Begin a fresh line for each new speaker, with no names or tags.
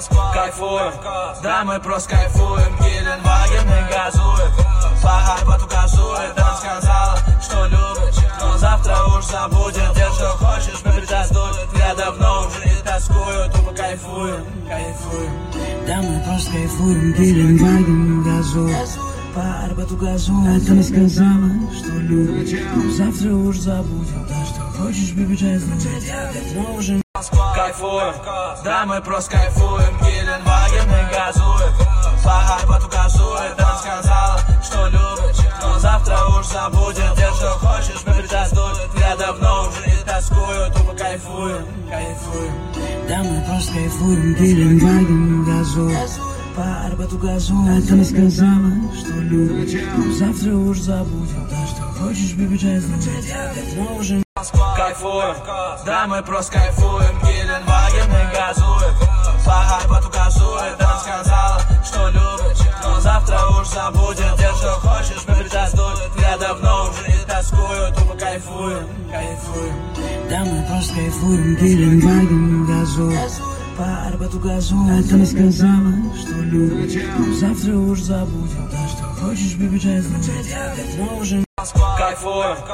Кайфуем, да мы просто кайфуем. Геленваген мы газуем, по Арбату газует. Она сказала, что любит, но завтра уж забудет. Делай, что хочешь, мы притаздуем. Я давно уже не тоскую, тупо кайфуем, кайфуем.
Да мы просто кайфуем, Геленваген газует, по Арбату газует. Она сказала, что любит, но завтра уж забудет. Да что хочешь, baby, just я давно уже
кайфуем, да мы просто кайфуем. Геленваген мы газуем, по Арбату газует. Она сказала, что любит, но завтра уж забудет. Делай, что хочешь, мы притаздуем. Я давно уже не тоскую, тупо кайфуем, кайфуем.
да мы просто кайфуем, Геленваген газует, по Арбату газует. Она сказала, что любит, но завтра уж забудет. Да что хочешь, baby, just я давно уже
кайфуем, да мы просто кайфуем. Геленваген мы газуем, по Арбату газует. Она сказала, что любит, но завтра уж забудет. Делай, что хочешь, мы притаздуем. Я давно уже не тоскую, тупо кайфуем, кайфуем.
да мы просто кайфуем, Геленваген газует, по Арбату газует. Она сказала, что любит, но завтра уж забудет. Да что хочешь, baby, just я давно уже
кайфуем.